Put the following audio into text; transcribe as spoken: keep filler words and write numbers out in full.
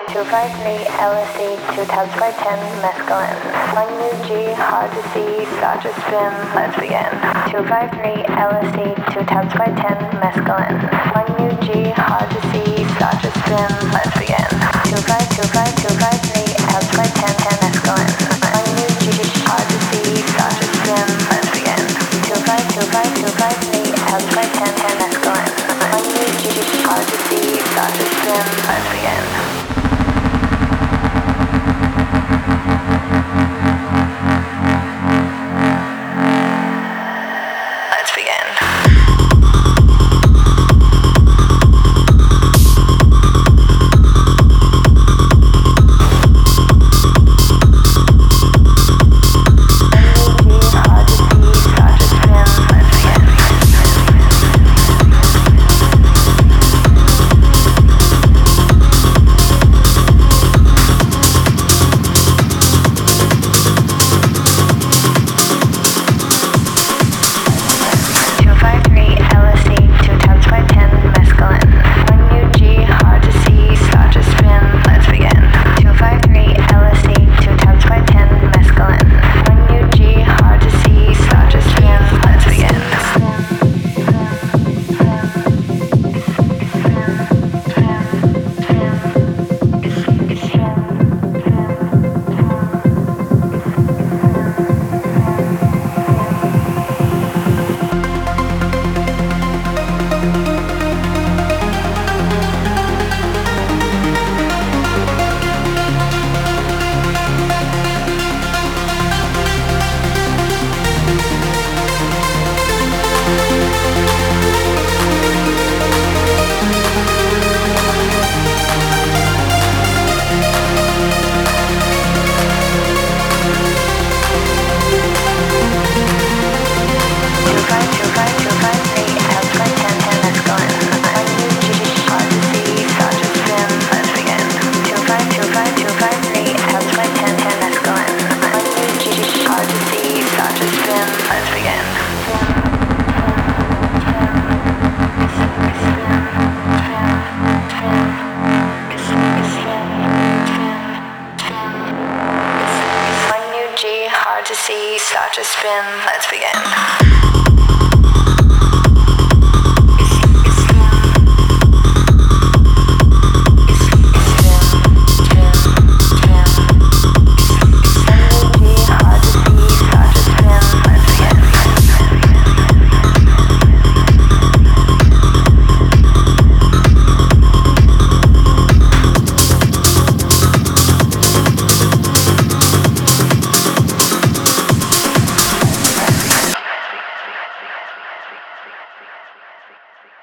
two five three L S D, two times by ten mescaline. one U G, hard to see, start to spin, let's begin. two five three L S D, two times by ten mescaline. one U G, hard to see, start to spin, let's begin. two five two five two five three times by ten, ten mescaline. one U G, hard to see, start to spin, let's begin. two five two five two five three times by ten, ten mescaline. one U G, hard to see, start to spin, let's begin. Hard to see, start to spin, let's begin.